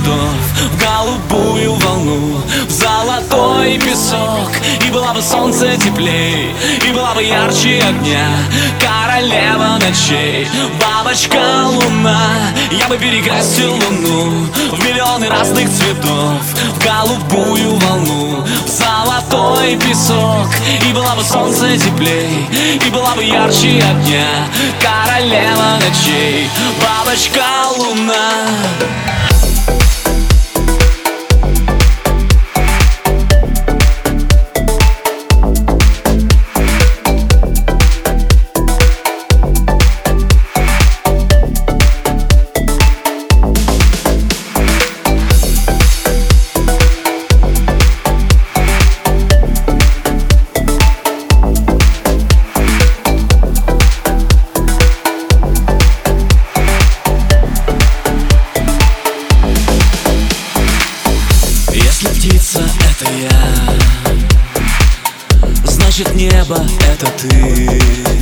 цветов в голубую волну, в золотой песок. И было бы солнце теплей, и была бы ярче огня, королева ночей, бабочка луна. Я бы перекрасил луну в миллионы разных цветов, в голубую волну, в золотой песок. И была бы солнце теплей, и была бы ярче огня, королева ночей, бабочка луна. Птица — это я, значит небо — это ты.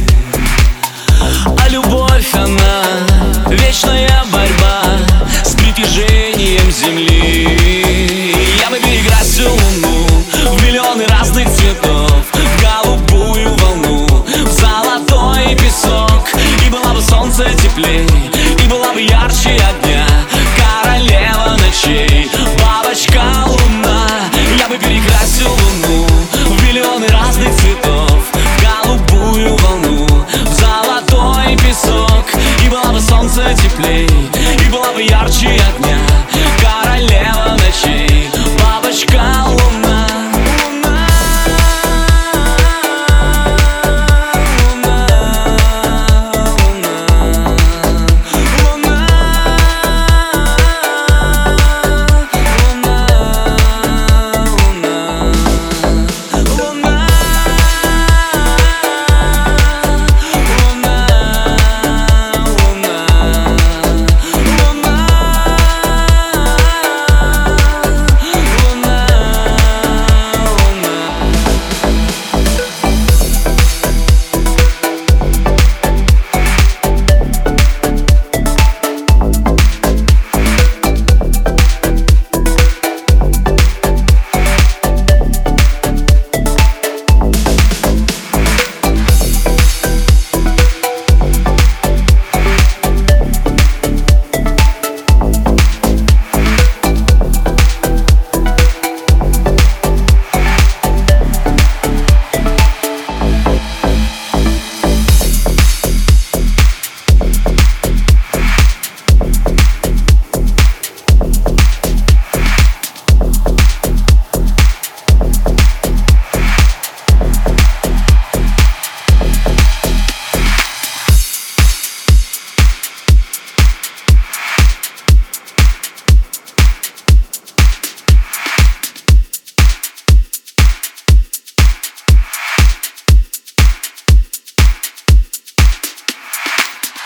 А любовь, она вечная борьба с притяжением земли. Я бы перекрасил луну в миллионы разных цветов, в голубую волну, в золотой песок. И была бы солнце теплей, и была бы ярче огня, королева ночей, бабочка луна. Я бы перекрасил луну в миллионы разных цветов, в голубую волну, в золотой песок. И было бы солнце теплей, и была бы ярче огня,